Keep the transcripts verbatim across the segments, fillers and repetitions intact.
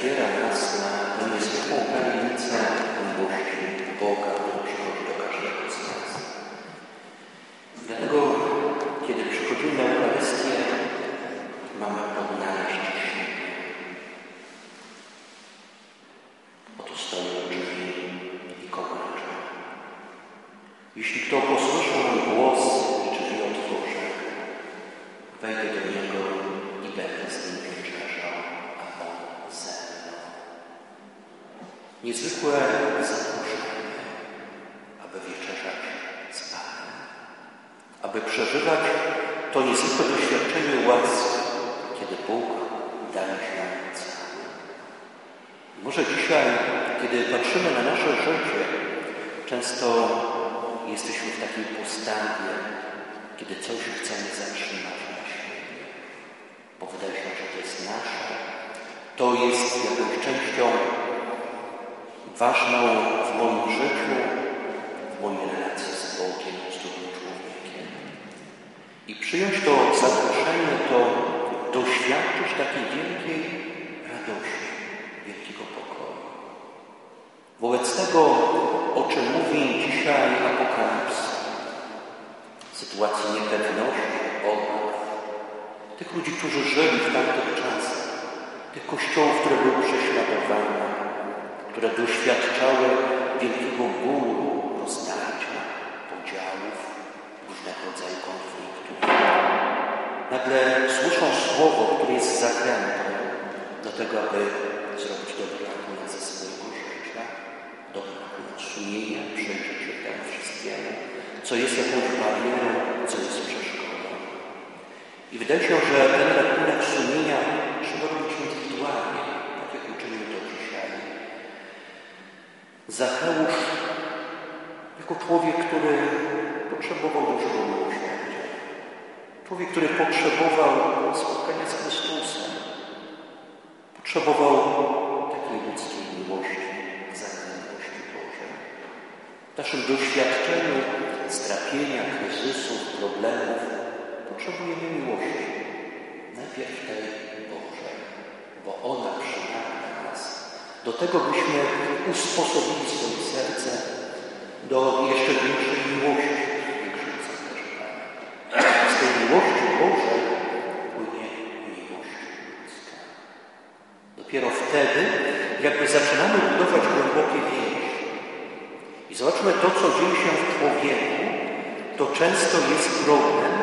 otwiera nas na tę niezwykłą kamienicę miłości Boga, który przychodzi do każdego z nas. Dlatego, kiedy przychodzimy na Eucharystię, mamy odnaleźć siebie. Oto stoję u drzwi i kołaczę. Jeśli kto posłyszy mój głos i drzwi otworzy, wejdę do niego i będę z nim wieczerzał, a on ze mną. Niezwykłe zaproszenie, aby wieczerzać z Panem, aby przeżywać to niezwykłe doświadczenie łaski, kiedy Bóg daje się cały. Może dzisiaj, kiedy patrzymy na nasze życie, często jesteśmy w takiej postawie, kiedy coś chcemy zatrzymać na świecie, bo wydaje się, że to jest nasze, to jest jakąś częścią ważną w moim życiu, w mojej relacji z Bogiem, z drugim człowiekiem. I przyjąć to zaproszenie, to doświadczyć takiej wielkiej radości, wielkiego pokoju. Wobec tego, o czym mówi dzisiaj Apokalipsa, sytuacji niepewności, obaw, tych ludzi, którzy żyli w tamtych czasach, tych kościołów, które były prześladowane, które doświadczały wielkiego bólu, rozdarcia, podziałów, różnego rodzaju konfliktów. Nagle słyszą słowo, które jest zachętą do tego, aby zrobić dobry rachunek ze swojego życia, dobry rachunek sumienia, przyjrzeć się temu wszystkiemu, co jest jakąś barierą, co jest przeszkodą. I wydaje się, że ten rachunek sumienia trzeba robić indywidualnie, tak jak uczynił to dzisiaj Zacheusz, jako człowiek, który potrzebował dużego miłosierdzia. Człowiek, który potrzebował spotkania z Chrystusem. Potrzebował takiej ludzkiej miłości, wzajemności Bożej. W naszym doświadczeniu strapienia, kryzysów, problemów potrzebujemy miłości. Najpierw tej Bożej, bo ona przynajmniej nas do tego, byśmy usposobili swoje serce do jeszcze większej miłości, większej zaangażowania. Z tej miłości Bożej płynie miłość ludzka. Dopiero wtedy, jakby zaczynamy budować głębokie więzi. I zobaczmy to, co dzieje się w człowieku, to często jest problem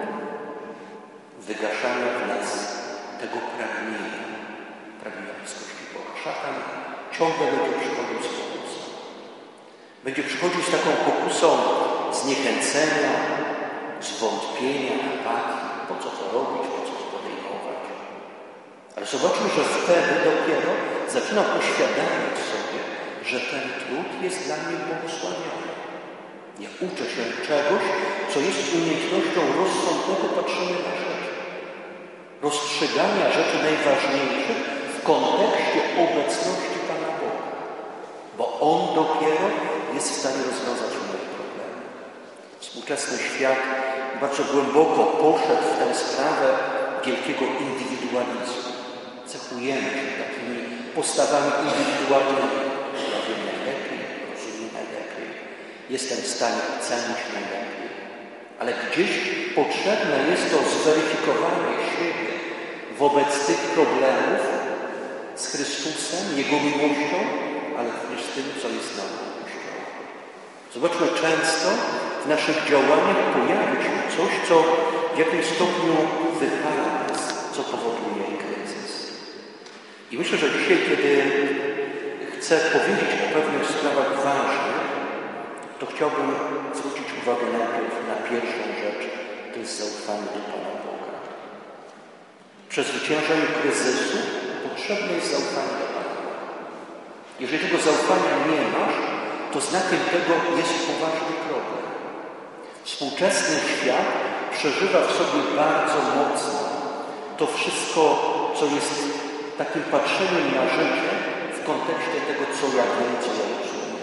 wygaszania w nas tego pragnienia, pragnienia bliskości Boga. Szatan ciągle będzie przychodził z pokusą. Będzie przychodził z taką pokusą zniechęcenia, zwątpienia, apatii. Po co to robić, po co to podejmować? Ale zobaczmy, że wtedy dopiero zaczynam uświadamiać sobie, że ten trud jest dla mnie błogosławiony. Ja uczę się czegoś, co jest umiejętnością rozsądnego patrzenia na rzeczy. Rozstrzygania rzeczy najważniejszych w kontekście obecności Pana Boga. Bo On dopiero jest w stanie rozwiązać moje problemy. Współczesny świat bardzo głęboko poszedł w tę sprawę wielkiego indywidualizmu. Cechujemy się takimi postawami indywidualnymi. Ja wiem najlepiej, rozumiem najlepiej. Jestem w stanie ocenić najlepiej. Ale gdzieś potrzebne jest to zweryfikowanie siebie wobec tych problemów z Chrystusem, Jego miłością, ale również z tym, co jest nam miłością. Zobaczmy, często w naszych działaniach pojawia się coś, co w jakimś stopniu wypala nas, co powoduje kryzys. I myślę, że dzisiaj, kiedy chcę powiedzieć o pewnych sprawach ważnych, to chciałbym zwrócić uwagę najpierw na pierwszą rzecz, to jest zaufanie do Pana Boga. Przez zwyciężenie kryzysu potrzebne jest zaufanie do Pana Boga. Jeżeli tego zaufania nie masz, to znakiem tego jest poważny problem. Współczesny świat przeżywa w sobie bardzo mocno to wszystko, co jest takim patrzeniem na życie w kontekście tego, co ja wiem, co ja rozumiem.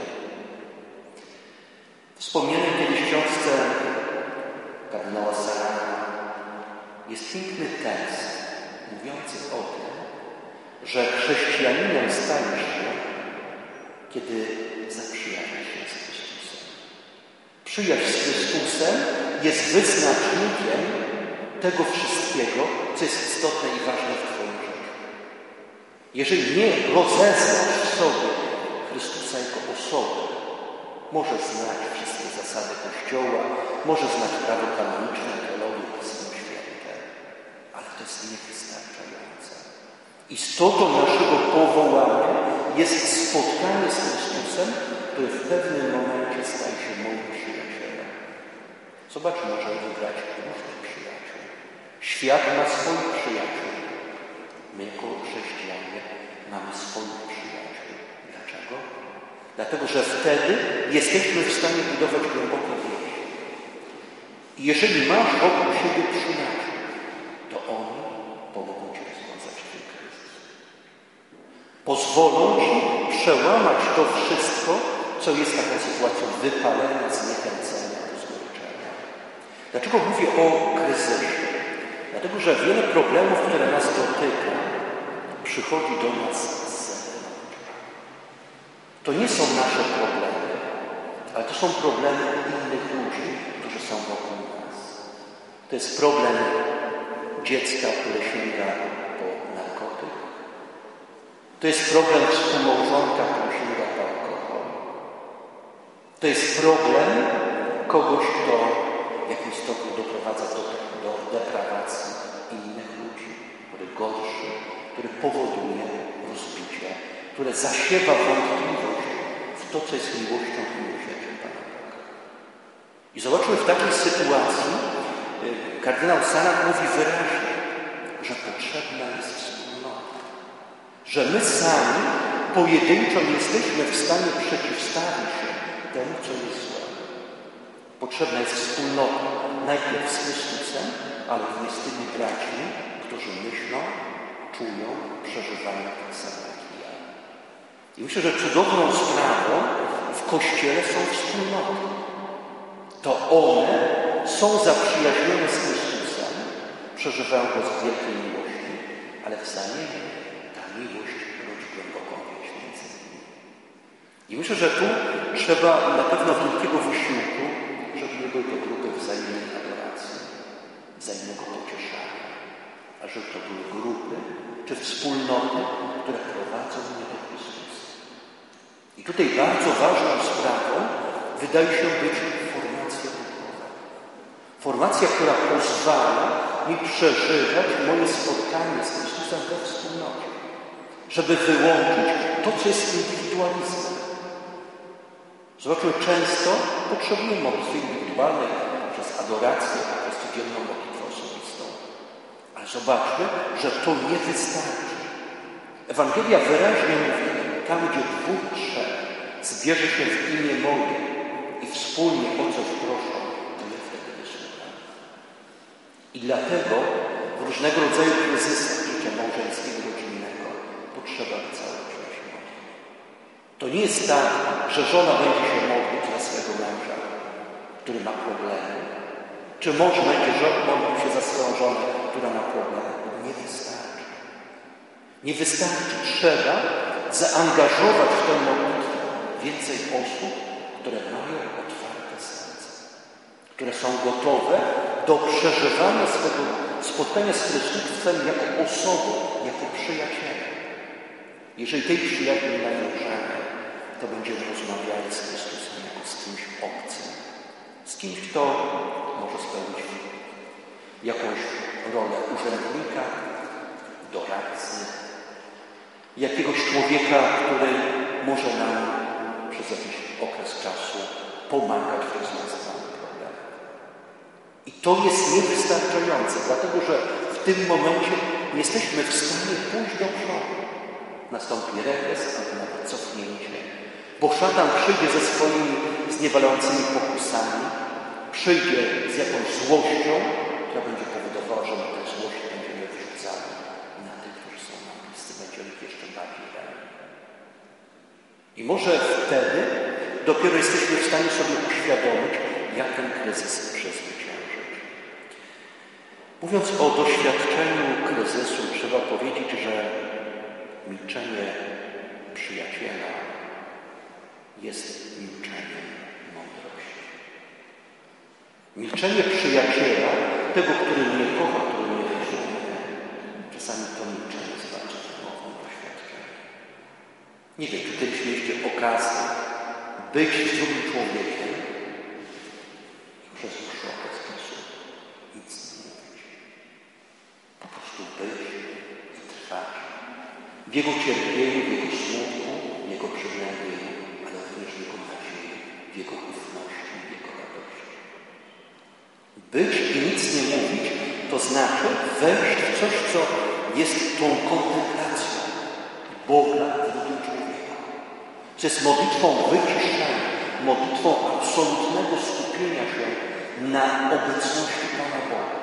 Wspomniałem kiedyś w książce kardynała Sarana jest piękny tekst mówiący o tym, że chrześcijaninem stajesz się, kiedy zaprzyjaźnisz się z Chrystusem. Przyjaźń z Chrystusem jest wyznacznikiem tego wszystkiego, co jest istotne i ważne w Twoim życiu. Jeżeli nie rozeznasz w sobie Chrystusa jako osoby, możesz znać wszystkie zasady Kościoła, możesz znać prawo kanoniczne, teologię, Pismo Święte, ale to jest niewystarczające. Istotą naszego powołania jest spotkanie z Chrystusem, który w pewnym momencie staje się moim przyjacielem. Zobacz, możemy wybrać różnych przyjaciół. Świat ma swoich przyjaciół. My jako chrześcijanie mamy swoich przyjaciół. Dlaczego? Dlatego, że wtedy jesteśmy w stanie budować głębokie więzi. I jeżeli masz wokół siebie przyjaciół, to oni pomogą Ci rozwiązać Twój kryzys. Pozwolą Ci przełamać to wszystko, co jest taką sytuacją wypalenia, zniechęcenia, rozgoryczenia. Dlaczego mówię o kryzysie? Dlatego, że wiele problemów, które nas dotyka, przychodzi do nas z zewnątrz. To nie są nasze problemy, ale to są problemy innych ludzi, którzy są wokół nas. To jest problem dziecka, które sięga po narkotyk. To jest problem współmałżonka, który sięga po alkohol. To jest problem kogoś, kto w jakimś stopniu doprowadza do, do deprawacji innych ludzi, który gorszy, który powoduje rozbicie, które zasiewa wątpliwość w to, co jest miłością i miłosierdziem Pana Boga. I zobaczmy, w takiej sytuacji kardynał Sanak mówi wyraźnie, że potrzebna jest wspólnota. Że my sami pojedynczo nie jesteśmy w stanie przeciwstawić się temu, co jest złe. Potrzebna jest wspólnota, najpierw z Chrystusem, ale również z tymi braćmi, którzy myślą, czują, przeżywają tak samo jak i ja. I myślę, że cudowną sprawą w Kościele są wspólnoty. To one są zaprzyjaźnione z Chrystusem, przeżywają go z wielkiej miłości, ale wzajemnie ta miłość rodzi głęboką więź między nimi. I myślę, że tu trzeba na pewno wielkiego wysiłku, żeby nie były to grupy wzajemnej adoracji, wzajemnego pocieszania, a żeby to były grupy czy wspólnoty, które prowadzą mnie do Chrystusa. I tutaj bardzo ważną sprawą wydaje się być formacja duchowa. Formacja, która pozwala mi przeżywać moje spotkanie z Chrystusem we wspólnocie, żeby wyłączyć to, co jest indywidualizmem. Zobaczmy, często potrzebujemy modlitwy indywidualnej poprzez adorację, poprzez codzienną modlitwę osobistą. Ale zobaczmy, że to nie wystarczy. Ewangelia wyraźnie mówi, tam gdzie dwóch, trzech zbierze się w imię moje i wspólnie o coś proszą, to ja wtedy wysłucham. I dlatego w różnego rodzaju kryzysach życia małżeńskiego, rodzinnego potrzeba cały czas się modlić. To nie jest tak, że żona będzie się modlić za swego męża, który ma problemy. Czy mąż będzie modlić się za swoją żonę, która ma problemy? Nie wystarczy. Nie wystarczy. Trzeba zaangażować w tę modlitwę więcej osób, które mają otwarte serce, które są gotowe do przeżywania swego spotkania z Chrystusem jako osobą, jako przyjacielem. Jeżeli tej przyjaźni nie nawiążemy, to będziemy rozmawiali z Chrystusem jako z kimś obcym. Z kimś, kto może spełnić jakąś rolę urzędnika, doradcy, jakiegoś człowieka, który może nam przez jakiś okres czasu pomagać w rozwiązaniu problemu. I to jest niewystarczające, dlatego że w tym momencie nie jesteśmy w stanie pójść do przodu. Nastąpi regres albo nawet cofnięcie, bo szatan przyjdzie ze swoimi zniewalającymi pokusami, przyjdzie z jakąś złością, która będzie powodowała, że na tę złość będziemy wrzucali na tych, którzy są nam bliscy, będziemy ich jeszcze bardziej ranić. I może wtedy dopiero jesteśmy w stanie sobie uświadomić, jak ten kryzys przezwyciężyć. Mówiąc o doświadczeniu kryzysu, trzeba powiedzieć, że Milczenie przyjaciela, tego, który mnie kocha, który mnie rozumie, czasami to milczenie jest bardzo mocnym doświadczeniem. Nie wiem, czy kiedyś mieliście okazję być z drugim człowiekiem i przez dłuższy okres czasu nic nie mówić. Po prostu być i trwać w jego cierpieniu, w jego smutku, w jego przygnębieniu, ale również w jego nadziei, w jego ufności, w jego radości. Być i nic nie mówić, to znaczy wejść w coś, co jest tą kontemplacją Boga w drugim człowieku. Co jest modlitwą wyciszenia, modlitwą absolutnego skupienia się na obecności Pana Boga.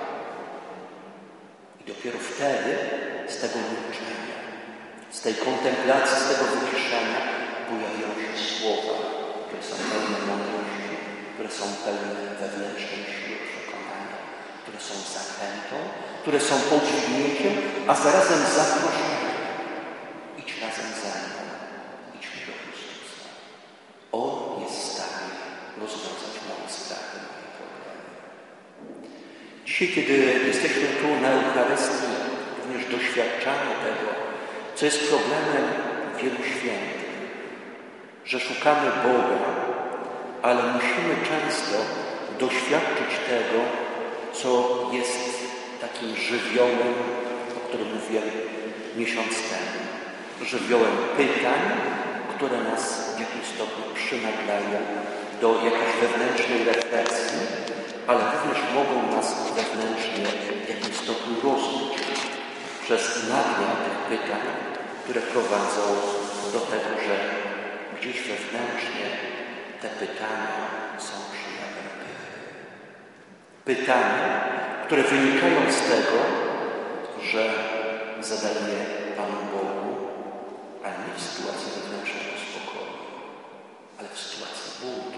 I dopiero wtedy z tego milczenia, z tej kontemplacji, z tego wyciszenia pojawią się słowa, które są pełne mądrości, które są pełne wewnętrznej siły przekonania, które są zachętą, które są podźwignięciem, a zarazem zaproszeniem. Idź razem ze mną, idźmy do Chrystusa. On jest w stanie rozwiązać moje sprawy, moje problemy. Dzisiaj, kiedy jesteśmy tu na Eucharystii, również doświadczamy tego, co jest problemem wielu świętych, że szukamy Boga, ale musimy często doświadczyć tego, co jest takim żywiołem, o którym mówiłem miesiąc temu. Żywiołem pytań, które nas w jakimś stopniu przynaglają do jakiejś wewnętrznej refleksji, ale również mogą nas wewnętrznie w jakimś stopniu rozbić przez nadmiar tych pytań, które prowadzą do tego, że gdzieś wewnętrznie te pytania są przejawem pychy. Pytania, które wynikają z tego, że zadaje Panu Bogu, ale nie w sytuacji wewnętrznego spokoju, ale w sytuacji buntu.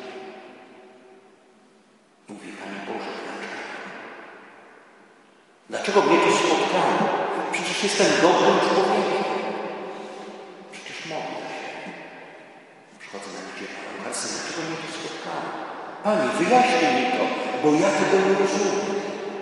Mówi: Panie Boże, dlaczego? Dlaczego mnie to spotkało? Przecież jestem dobrym człowiekiem. Przecież mogę się. Przychodzę na niedzielę, dlaczego mnie to spotkało? Panie, wyjaśnij mi to, bo ja tego nie rozumiem.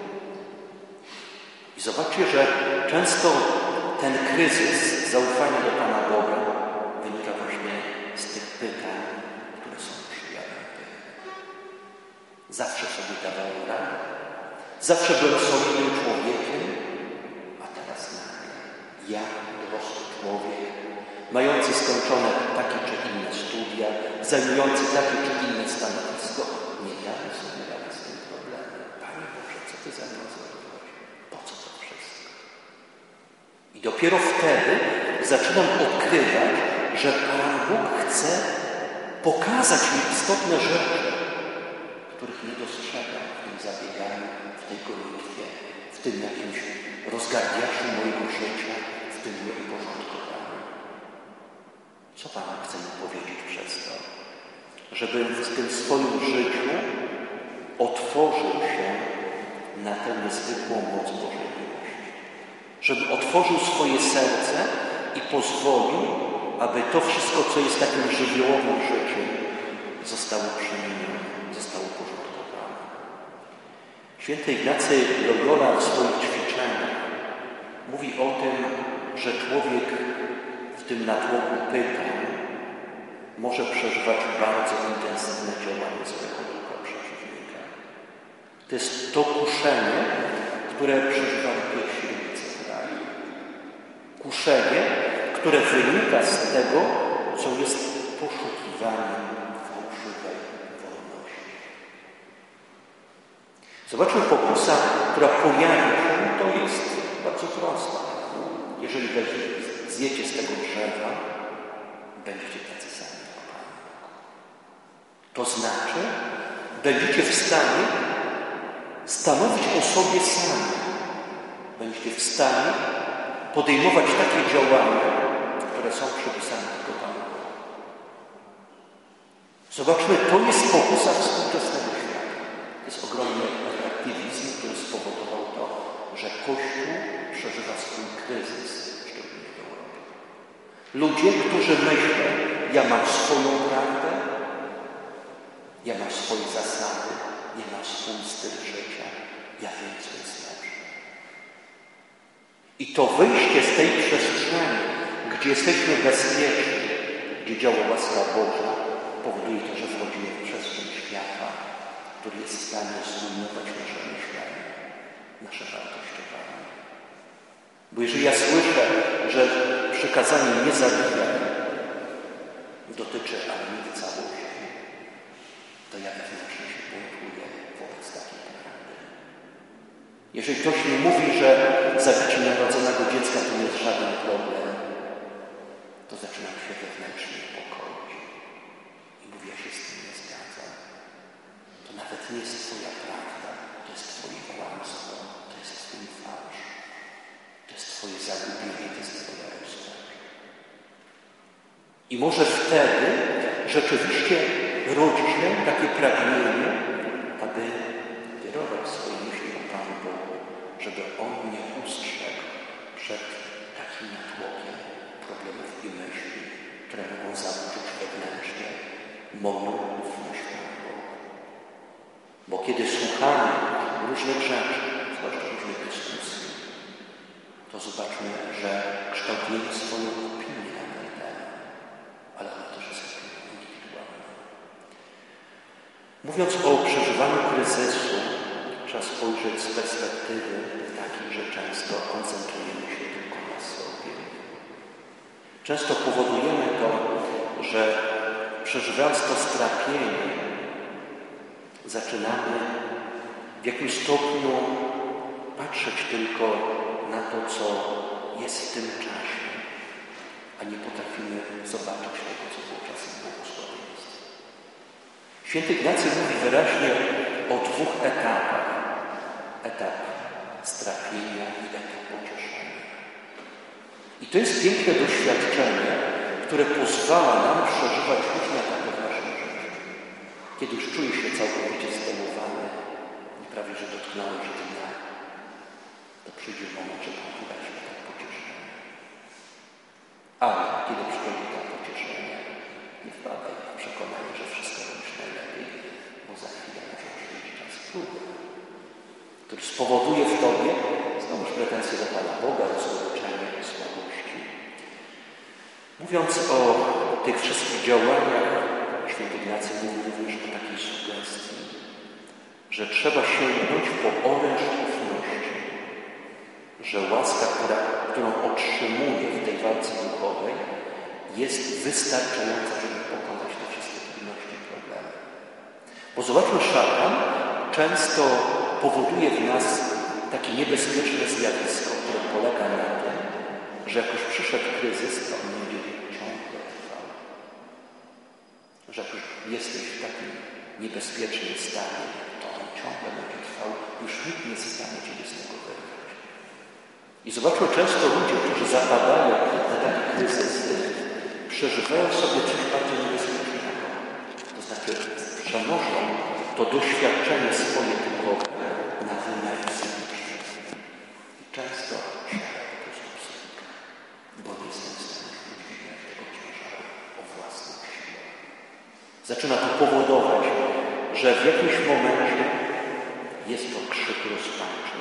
I zobaczcie, że często ten kryzys zaufania do Pana Boga wynika właśnie z tych pytań, które są przejawem pychy. Zawsze sobie dawałem radę, zawsze byłem solidnym człowiekiem, a teraz nagle ja, dorosły człowiek, mający skończone takie czy inne studia, zajmujący takie czy inne stanowisko, nie dałem sobie rady z tym problemem. Panie Boże, co Ty za mną zrobiłeś? Po co to wszystko? I dopiero wtedy zaczynam odkrywać, że Pan Bóg chce pokazać mi istotne rzeczy, których nie dostrzegam w tym zabieganiu, w tej gonitwie, w tym jakimś rozgardiaszu mojego życia, w tym nieuporządkowaniu. Co Pan chce mi powiedzieć przez to? Żebym w tym swoim życiu otworzył się na tę niezwykłą moc Bożej miłości. Żebym otworzył swoje serce i pozwolił, aby to wszystko, co jest takim żywiołowym życiem, zostało przemienione, zostało porządkowane. Święty Ignacy Loyola w swoich ćwiczeniach mówi o tym, że człowiek w tym natłoku pytań może przeżywać bardzo intensywne działanie złego ducha przeciwnika. To jest to kuszenie, które przeżywali pierwsi rodzice w raju. Kuszenie, które wynika z tego, co jest poszukiwaniem fałszywej wolności. Zobaczmy pokusa, która pojawia się, to jest bardzo prosta. Jeżeli zjecie z tego drzewa, będziecie tacy sami jak Pan. To znaczy, będziecie w stanie stanowić o sobie sami. Będziecie w stanie podejmować takie działania, które są przypisane tylko Panu. Zobaczmy, to jest pokusa współczesnego świata. To jest ogromny reaktywizm, który spowodował to, że Kościół przeżywa swój kryzys, szczególnie w Europie. Ludzie, którzy myślą, ja mam swoją prawdę, ja mam swoje zasady, nie ma swój styl życia. Ja wiem, co jest lepsze. I to wyjście z tej przestrzeni, gdzie jesteśmy bezpieczni, gdzie działa łaska Boża, powoduje to, że wchodzimy w przestrzeń świata, który jest w stanie zrujnować nasze myślenie, nasze wartościowanie. Bo jeżeli ja słyszę, że przykazanie nie zabijaj dotyczy, ale nie w całości, to ja wewnętrznie się buntuję wobec takiej prawdy. Jeżeli ktoś mi mówi, że zabicie narodzonego dziecka to nie jest żaden problem, to zaczynam się wewnętrznie niepokoić. I mówię, ja się z tym nie zgadzam. To nawet nie jest Twoja prawda, to jest Twoje kłamstwo, to jest Twój fałsz, to jest Twoje zagubienie, to jest Twoja rozpacz. I może wtedy rzeczywiście rodzi się takie pragnienie, aby kierować swoje myśli o Panu Bogu, żeby On mnie ustrzegł przed takim natłokiem problemów i myśli, które mogą zaburzyć wewnętrznie moją ufność Panu Bogu. Bo kiedy słuchamy różnych rzeczy, zwłaszcza różnych dyskusji, to zobaczmy, że kształtujemy swoją opinię na ten temat, ale ona też jest opinią indywidualną. Mówiąc o przeżywaniu kryzysu, trzeba spojrzeć z perspektywy takiej, że często koncentrujemy się tylko na sobie. Często powodujemy to, że przeżywając to strapienie, zaczynamy w jakimś stopniu patrzeć tylko na to, co jest w tym czasie, a nie potrafimy zobaczyć tego, co było czasem błogosławieństwa. Święty Ignacy mówi wyraźnie o dwóch etapach. Etap strapienia i etap pocieszenia. I to jest piękne doświadczenie, które pozwala nam przeżywać różne etapy w naszym życiu. Kiedy już czuję się całkowicie zdemowany i prawie, że dotknąłem się dnia, to przyjdzie moment, żeby udać się tak pocieszenie. Ale kiedy przychodzi to pocieszenie, nie wpadaj w przekonanie, że wszystko robisz najlepiej, bo za chwilę może przyjść czas próby, który spowoduje w Tobie znowuż pretensje do Pana Boga, rozgoryczenie i słabości. Mówiąc o tych wszystkich działaniach, Święty Ignacy mówi również o takiej sugestii, że trzeba sięgnąć po oręż ufności, że łaska, która, którą otrzymuję w tej walce duchowej, jest wystarczająca, żeby pokonać te wszystkie trudności i problemy. Bo zobaczmy, szatan często powoduje w nas takie niebezpieczne zjawisko, które polega na tym, że jak już przyszedł kryzys, to on będzie ciągle trwał. Że jak już jesteś w takim niebezpiecznym stanie, to on ciągle będzie trwał, już nikt nie jest w stanie Ciebie z tego wyrwać. I zobaczmy, często ludzie, którzy zapadają na taki kryzys, przeżywają sobie coś bardzo niebezpiecznego. To znaczy przenoszą to doświadczenie swoje duchowe na wymiar fizyczny. I często siada po prostu psychika, bo nie jestem w stanie udźwignąć tego ciężaru o własną siłę. Zaczyna to powodować, że w jakimś momencie jest to krzyk rozpaczy.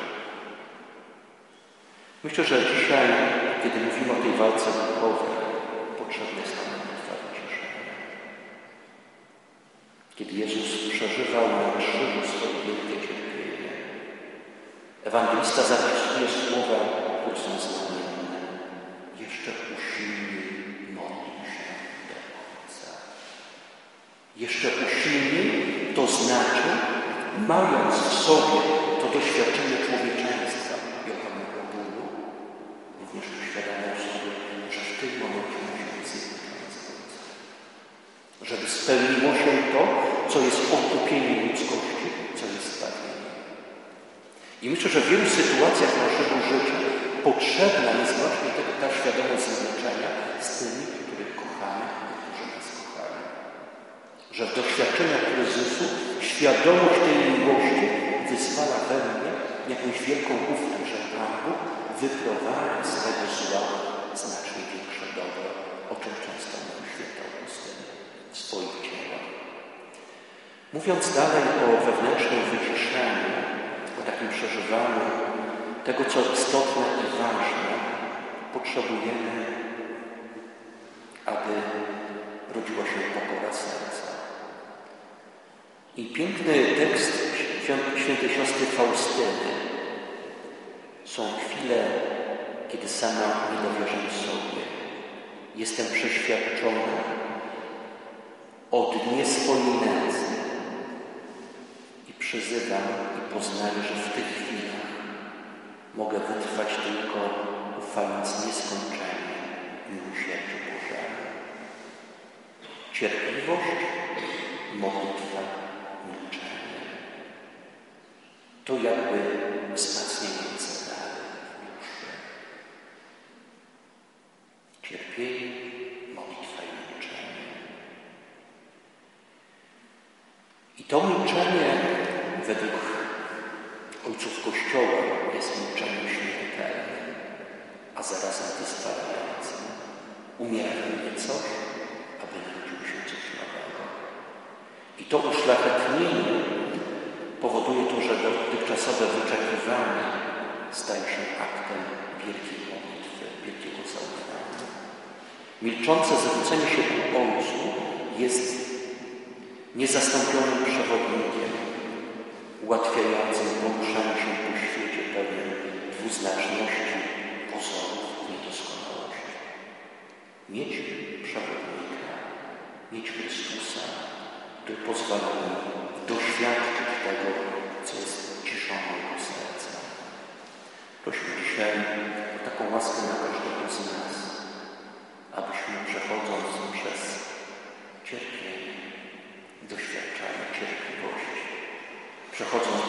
Myślę, że dzisiaj, kiedy mówimy o tej walce duchowej, potrzebne jest nam trwałe cieszenie. Kiedy Jezus przeżywał na krzyżu swoje wielkie cierpienie, ewangelista zapisuje słowa, które są znamienne. Jeszcze usilniej modlił się do Ojca. Jeszcze usilniej to znaczy, mając w sobie to doświadczenie człowieczeństwa i ogromnego bólu, również uświadamiał sobie, że w tym momencie musi być zjednoczony z Ojcem. Żeby spełniło się to, co jest odkupieniem ludzkości, co jest zbawieniem. I myślę, że w wielu sytuacjach naszego życia potrzebna jest właśnie ta świadomość zjednoczenia z tymi, których kochamy, którzy nas kochają. Że w doświadczeniach kryzysu świadomość tej miłości wyzwala we mnie jakąś wielką ufność, że Pan Bóg wyprowadzi z tego zła znacznie większe dobro, o czym często mówi święty Augustyn w swoich dziełach. Mówiąc dalej o wewnętrznym wyciszeniu, o takim przeżywaniu tego, co istotne i ważne, potrzebujemy, aby rodziła się pokora serca. I piękny tekst świętej siostry Faustyny. Są chwile, kiedy sama nie dowierzam sobie. Jestem przeświadczona o dnie swojej nędzy i przyzywam i poznaję, że w tych chwilach mogę wytrwać tylko ufając nieskończenie miłosierdziu Bożemu. Cierpliwość, modlitwa, milczenie. To jakby wzmacniające dary w mszy. Cierpienie, modlitwa i milczenie. I to milczenie według ojców Kościoła jest milczeniem śmiertelnym, a zarazem wyzwalającym. Umiera we mnie coś, aby narodziło się coś nowego. I to uszlachetnienie powoduje to, że dotychczasowe wyczekiwanie staje się aktem wielkiej modlitwy, wielkiego zaufania. Milczące zwrócenie się ku Ojcu jest niezastąpionym przewodnikiem, ułatwiającym poruszanie się po świecie pełnym dwuznaczności, pozorów, niedoskonałości. Mieć przewodnika, mieć Chrystusa, który pozwala mi doświadczyć tego, co jest ciszą mojego serca. Prośmy dzisiaj o taką łaskę na każdego z nas, abyśmy przechodząc przez cierpienie, doświadczanie cierpliwości, przechodząc